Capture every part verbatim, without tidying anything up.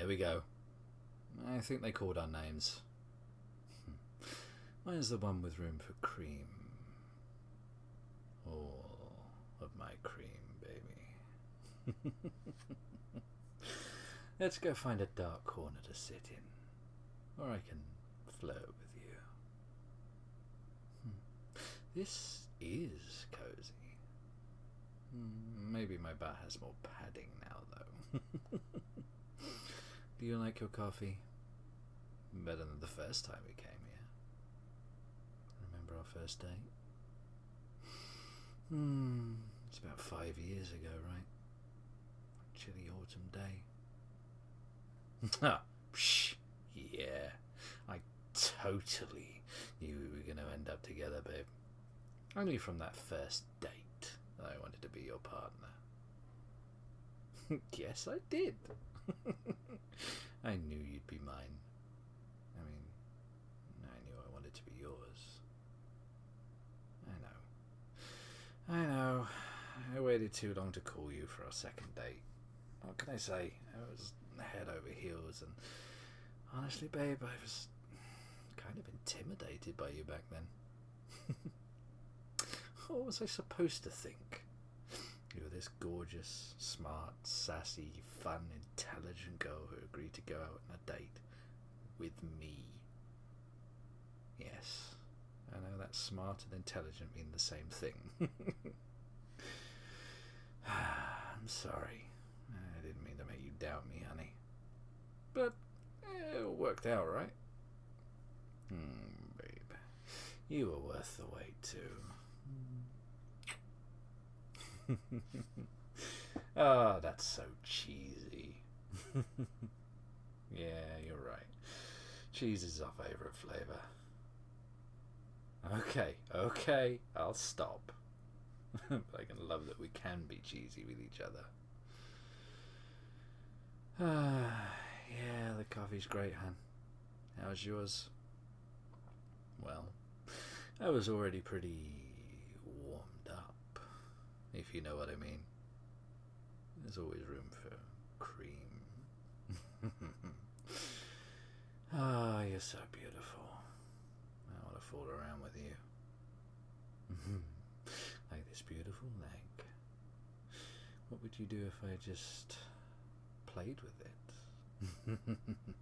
there we go. I think they called our names. Where's the one with room for cream? All of my cream, baby. Let's go find a dark corner to sit in, or I can flirt with you. Hmm. This is cozy. Hmm, maybe my bar has more padding now, though. Do you like your coffee? Better than the first time we came here. Remember our first date? Hmm, it's about five years ago, right? Chilly autumn day. Ah, psh, yeah. I totally knew we were going to end up together, babe. Only from that first date that I wanted to be your partner. Yes, I did. I knew you'd be mine. I mean, I knew I wanted to be yours. I know. I know. I waited too long to call you for our second date. What can I say? I was head over heels, and honestly, babe, I was kind of intimidated by you back then. What was I supposed to think? You were this gorgeous, smart, sassy, fun, intelligent girl who agreed to go out on a date with me. Yes, I know that smart and intelligent mean the same thing. I'm sorry. I didn't mean to make you doubt me, honey. But eh, it worked out, right? Hmm, babe. You were worth the wait, too. Oh, that's so cheesy. Yeah, you're right. Cheese is our favourite flavour. Okay, okay, I'll stop. But I can love that we can be cheesy with each other. Ah, yeah, the coffee's great, hun. How's yours? Well, I was already pretty warmed up, if you know what I mean. There's always room for cream. Ah, oh, you're so beautiful. I want to fool around with you. Like this beautiful leg. What would you do if I just played with it?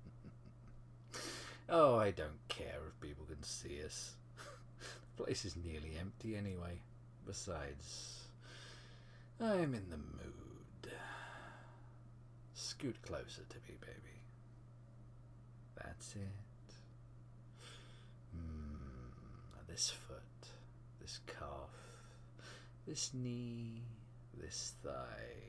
Oh, I don't care if people can see us. The place is nearly empty anyway. Besides, I'm in the mood. Scoot closer to me, baby. That's it. Mm, this foot, this calf, this knee, this thigh.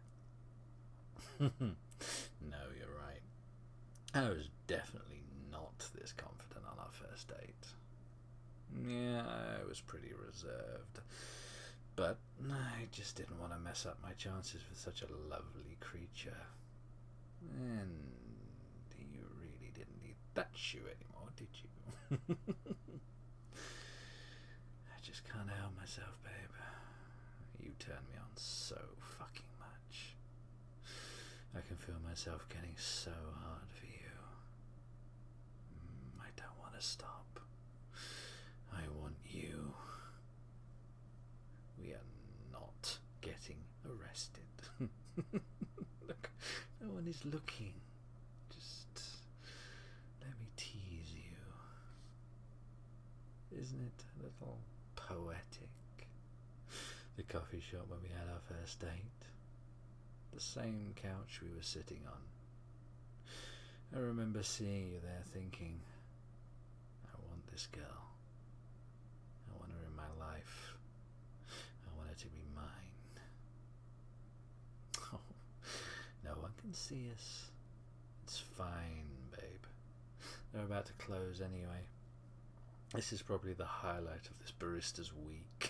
No, you're right. I was definitely not this confident on our first date. Yeah, I was pretty reserved. But I just didn't want to mess up my chances with such a lovely creature. And you really didn't need that shoe anymore, did you? I just can't help myself, babe. You turn me on so fucking much. I can feel myself getting so hard for you. Mm, I don't want to stop. I want you. We are not getting arrested. Look, no one is looking. Just let me tease you. Isn't it a little poetic? The coffee shop where we had our first date. The same couch we were sitting on. I remember seeing you there thinking, I want this girl. I want her in my life. I want her to be mine. Oh, no one can see us. It's fine, babe. They're about to close anyway. This is probably the highlight of this barista's week.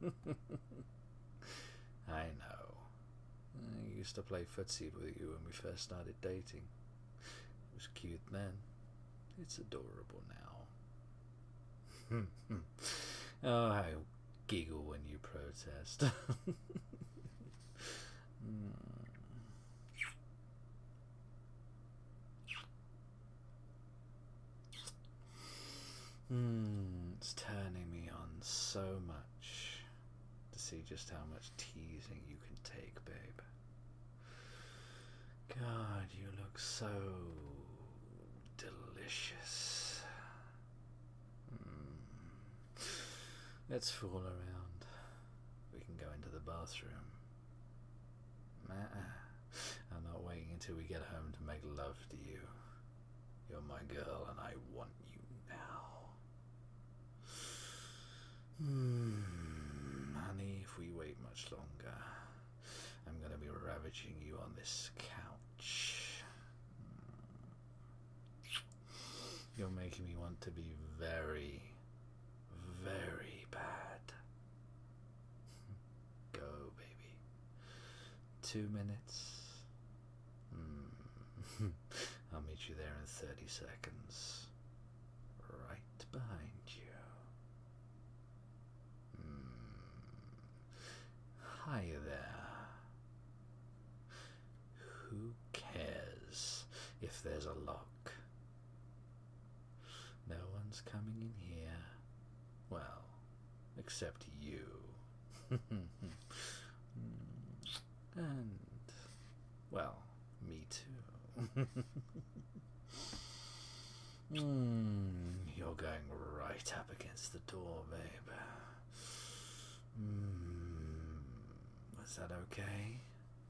I know. I used to play footsie with you when we first started dating. It was cute then. It's adorable now. Oh, I giggle when you protest. see just how much teasing you can take, babe. God, you look so delicious. Mm. Let's fool around. We can go into the bathroom. Uh-uh. I'm not waiting until we get home to make love to you. You're my girl and I want you now. Hmm, honey, if we wait much longer, I'm going to be ravaging you on this couch. You're making me want to be very, very bad. Go, baby. Two minutes. Mm. I'll meet you there in thirty seconds. Right behind you. Mm. Hi there. Who cares if there's a lock? No one's coming in here. Well, except you. And, well, me too. mm, you're going right up against the door, babe. Mm, is that okay?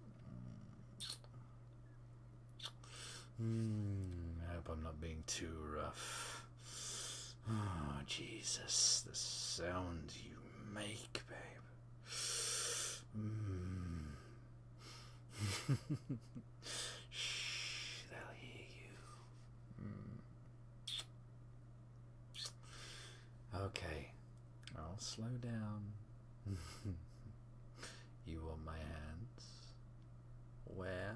Mm, I hope I'm not being too rough. Oh, Jesus, the sound you make, babe. Mm. Shh, they'll hear you. Mm. Okay, I'll slow down. You want my hands? Where?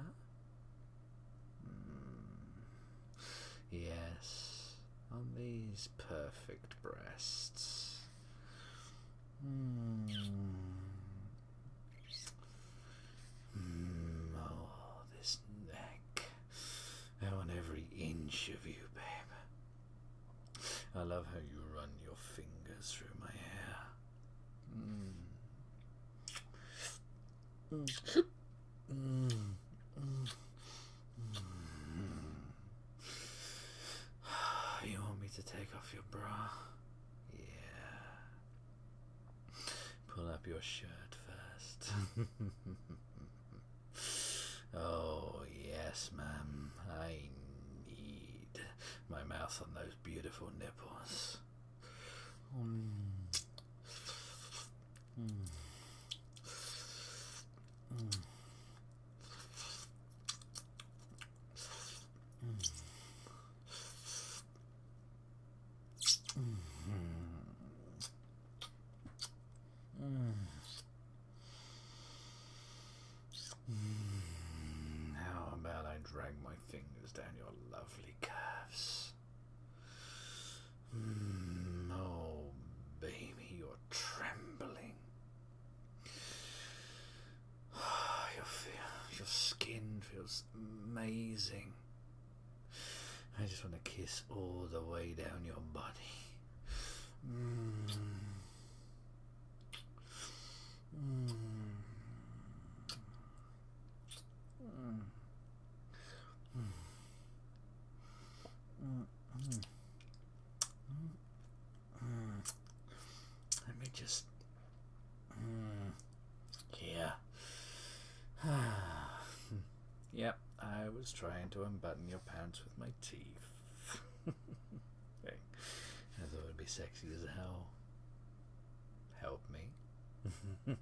Mm. Yes, on these perfect breasts. Mm. Mm, oh, this neck. I want every inch of you, babe. I love how you run your fingers through my hair. Mm. Mm. Mm. Mm. Mm. You want me to take off your bra? Yeah. Pull up your shirt first. Oh, yes, ma'am. I need my mouth on those beautiful nipples. Mm. Mm. Mm. Mm. Mm. Mm. How about I drag my fingers down your lovely curves? Mm. Oh, baby, you're trembling. Your, your skin feels amazing. I just want to kiss all the way down your body. Mm. Mm. Mm. Mm. Mm. Mm. Mm. Let me just... Mm. Yeah. Yep, I was trying to unbutton your pants with my teeth. Hey, I thought it'd be sexy as hell. Help me.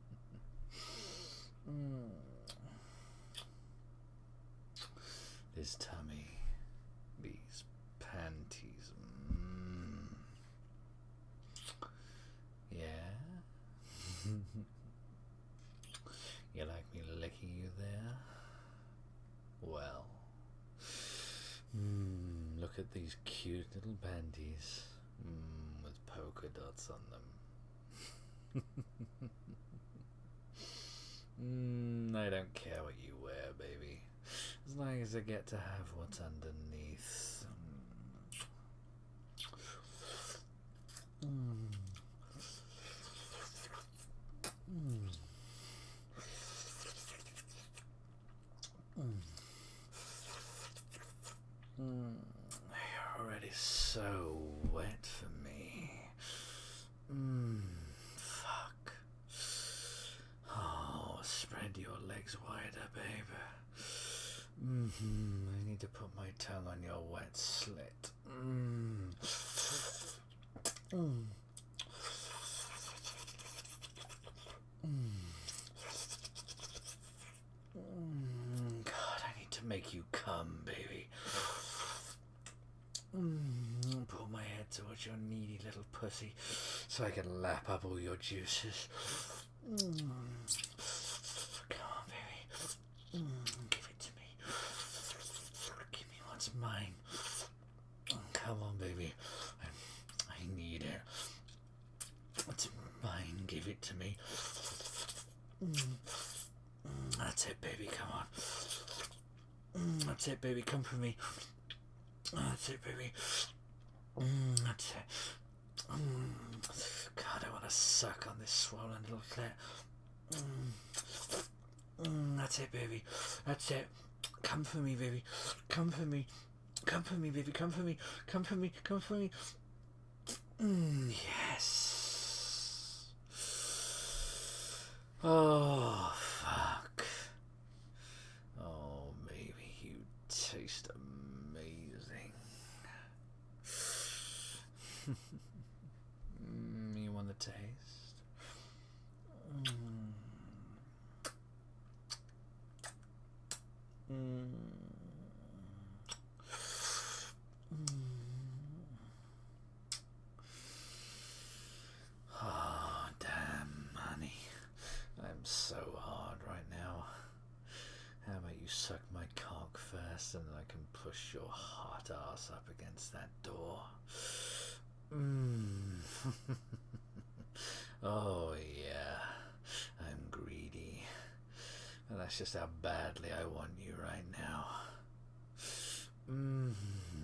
Mm. This tummy, these panties. Mm. Yeah? You like me licking you there? Well, mm, look at these cute little panties mm, with polka dots on them. mm, I don't care what you wear, baby, as long as I get to have what's underneath. Mm. is so wet for me. Mmm, fuck. Oh, spread your legs wider, baby. Mm-hmm. I need to put my tongue on your wet slit. Mmm. Mmm. Mm, God, I need to make you come, baby. Mm, pull my head towards your needy little pussy so I can lap up all your juices. Mm. Come on, baby. Mm, give it to me. Give me what's mine. Come on, baby. I, I need it. It's mine. Give it to me. Mm. That's it, baby, come on. Mm, that's it, baby, come for me. That's it, baby. Mm, that's it. Mm. God, I want to suck on this swollen little clit. Mm. Mm, that's it, baby. That's it. Come for me, baby. Come for me. Come for me, baby. Come for me. Come for me. Come for me. Mm, yes. Oh, fuck. Oh, baby, you taste amazing. mm, you want the taste? Mm. Mm. Mm. Oh, damn, honey. I'm so hard right now. How about you suck my cock first and I can push your hot ass up against that door? Mmm. Oh, yeah. I'm greedy. And that's just how badly I want you right now. Mmm,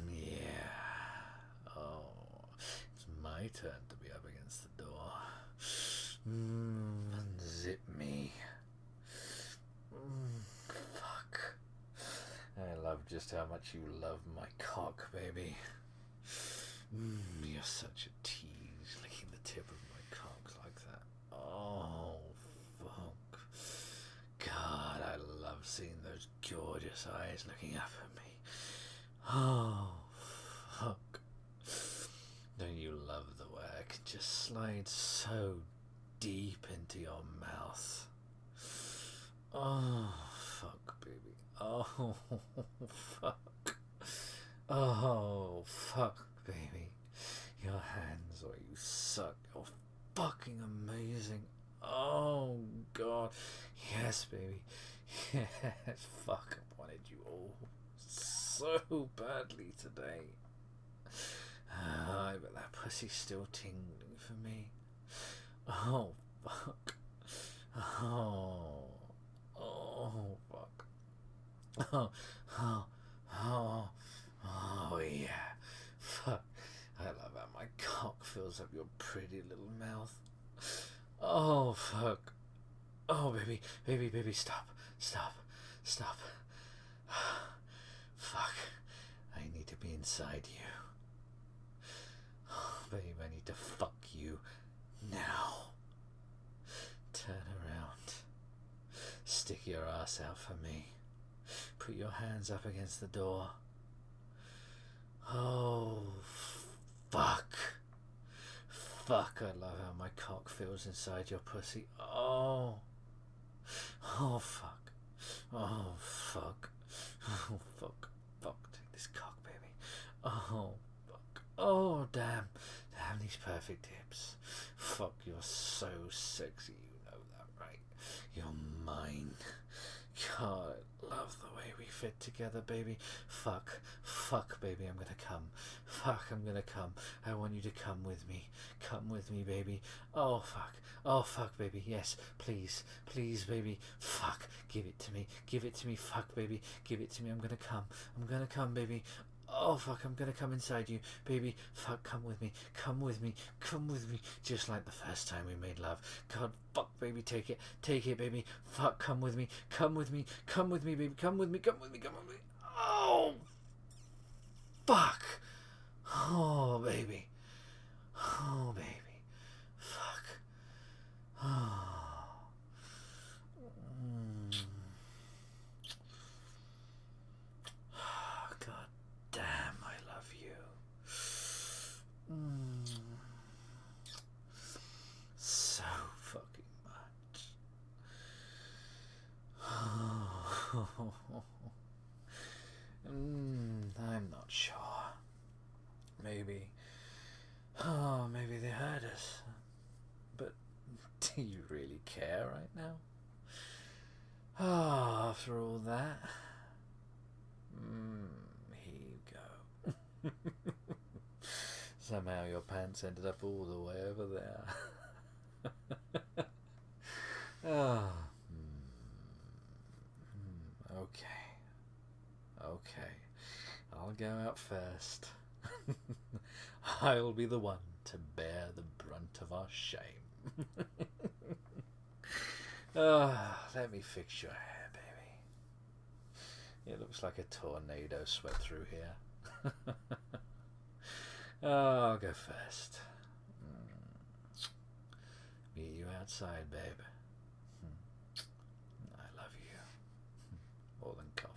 yeah. Oh, it's my turn to be up against the door. Mmm, unzip me. Mmm, fuck. I love just how much you love my cock, baby. Mmm, you're such a tease, licking the tip of my cock like that. Oh, fuck. God, I love seeing those gorgeous eyes looking up at me. Oh, fuck. Don't you love the way I can just slide so deep into your mouth? Oh, fuck, baby. Oh, fuck. Oh, fuck, baby. Your hands where you suck are fucking amazing. Oh, God. Yes, baby. Yes, fuck, I wanted you all so badly today. Ah, but that pussy's still tingling for me. Oh, fuck. Oh. Oh, fuck. Oh, oh, oh, oh, yeah. Fuck. I love how my cock fills up your pretty little mouth. Oh, fuck. Oh, baby, baby, baby, stop, stop, stop. Fuck. I need to be inside you. Oh, babe, I need to fuck you now. Turn around. Stick your ass out for me. Put your hands up against the door. Oh, fuck. Fuck, I love how my cock feels inside your pussy. Oh. Oh, fuck. Oh, fuck. Oh, fuck. Fuck, take this cock, baby. Oh, fuck. Oh, damn. Damn these perfect hips. Fuck, you're so sexy. You know that, right? You're mine. God, I love the way we fit together, baby. Fuck. Fuck, baby, I'm gonna come. Fuck, I'm gonna come. I want you to come with me. Come with me, baby. Oh, fuck. Oh, fuck, baby. Yes, please. Please, baby. Fuck. Give it to me. Give it to me. Fuck, baby. Give it to me. I'm gonna come. I'm gonna come, baby. Oh, fuck, I'm gonna come inside you. Baby, fuck, come with me. Come with me. Come with me. Just like the first time we made love. God, fuck, baby, take it. Take it, baby. Fuck, come with me. Come with me. Come with me, baby. Come with me. Come with me. Come with me. Oh, fuck. Oh, baby. Oh, baby. Fuck. Oh. Mm. God damn, I love you. Mm. So fucking much. mm, I'm not sure. Maybe. Oh, maybe they hurt us. But do you really care right now? Oh, after all that. Mm, here you go. Somehow your pants ended up all the way over there. oh. Mm, okay. Okay. I'll go out first. I'll be the one to bear the brunt of our shame. oh, let me fix your hair, baby. It looks like a tornado swept through here. oh, I'll go first. Mm. Meet you outside, babe. I love you. More than coffee.